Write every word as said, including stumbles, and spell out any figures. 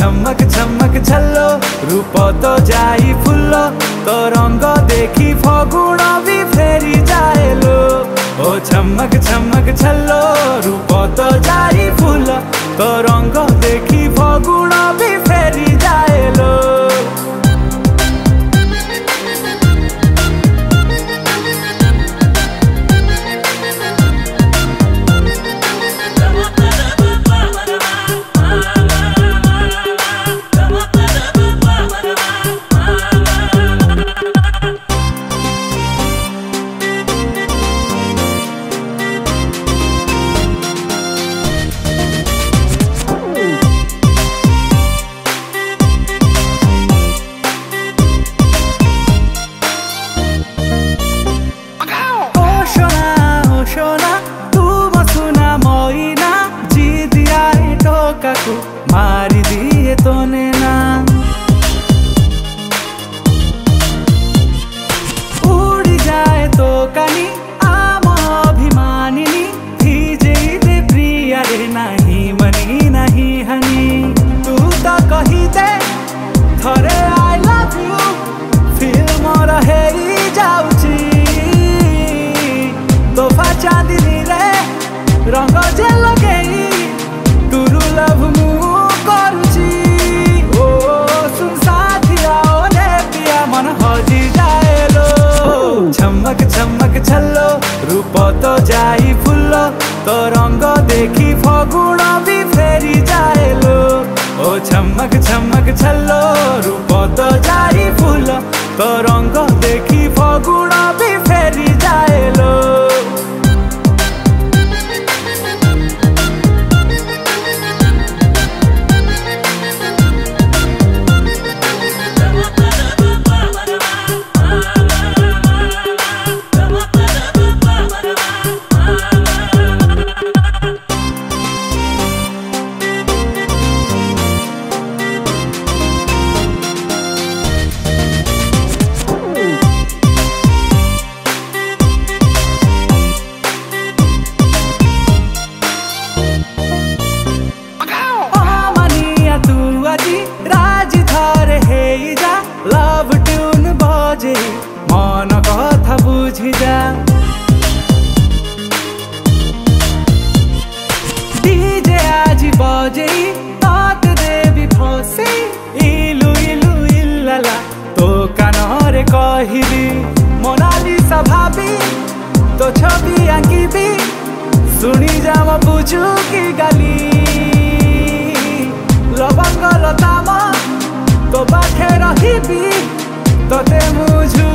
छमक छमक छल्लो रूप तो जाई फुल तो रंग देखी फगुण भी फेरी जाएलो। ओ छमक छमक छल्लो रूप तो जाई फुल तो रंग देखी फगुण भी फेरी जाएलो। मारी दिए तो ना उड़ी जाए तो कनी आम अभिमानिनी भीजे दे प्रिया रे नहीं मनी नहीं हनी। तू तो कही दे थरे आई लव यू फिल्म रहे जाऊची तोहफा चांदनी रे रंग जे लगेई तुरु लव मु करुची। ओ सुन साथिया ओ रे पिया मन हजी जाएलो। छमक छमक छल्लो रूप तो जाई फुल तो रंग देखी फगुण भी फेरी जाएलो। ओ छमक छमक छल्लो रूप तो जाई फुल तो रंग देखी फगुण भी फेरी जाएलो। लव ट्यून बजे मन कथा बुझी जा डीजे आज बजे तात देवी फसे इलु इलु इल्लाला तो कानरे कहिबी मोनालिसा भाभी तो छवि आंकिबी सुनी जा म बुझू की गाली लवंग लताम तो बाखे रहिबी तोते मुझू